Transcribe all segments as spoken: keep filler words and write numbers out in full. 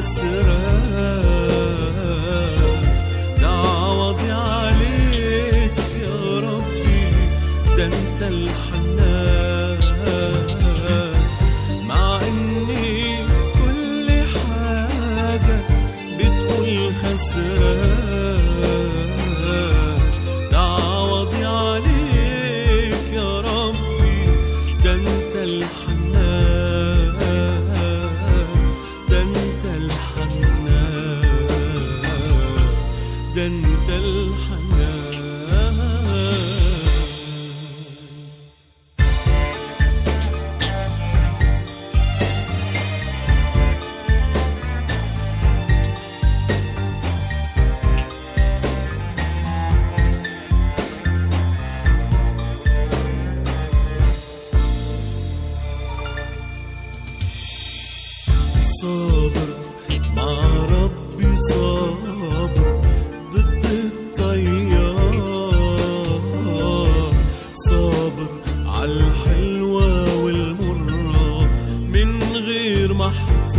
خسران، ده عوضي عليك يا ربي، ده انت الحنان. مع اني كل حاجة بتقول خسران، ده عوضي عليك يا ربي، ده انت الحنان، ده انت الحنان، ده انت الحنان. صابر مع ربي، صابر ضد التيار، صابر عالحلوة والمرة من غير ما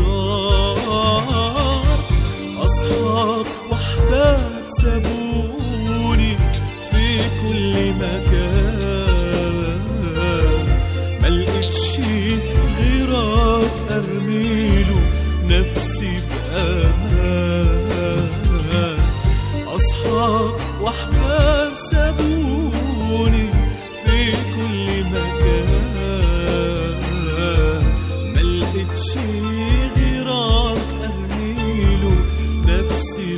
احتار. أصحاب وأحباب سابوني في كل مكان، ملقتش غيرك أرميله نفسي بأمان. أصحاب وأحباب سابوني في كل مكان، ملقتش غيرك أرميله نفسي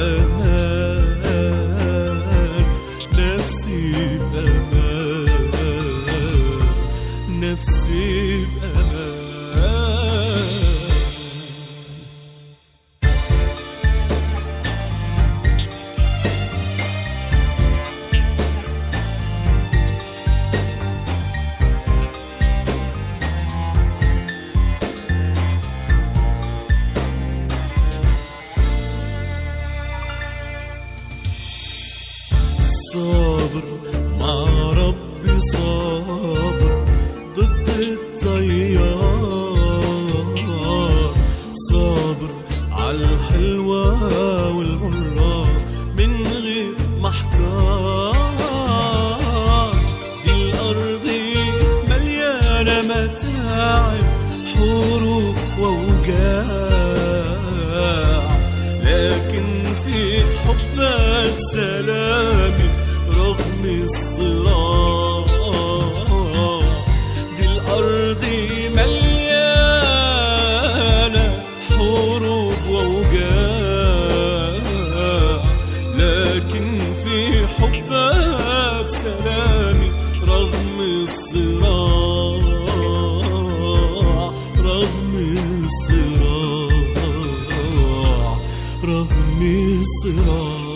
بأمان، نفسي بأمان، نفسي بأمان. صابر مع ربي، صابر ضد التيار، صابر عالحلوة والمرة من غير ما احتار. دي الأرض مليانة متاعب، حروب ووجاع، لكن في حبك سلامي رغم الصراع. دي الأرض مليانة حروب ووجاع، لكن في حبك سلامي رغم الصراع، رغم الصراع، رغم الصراع.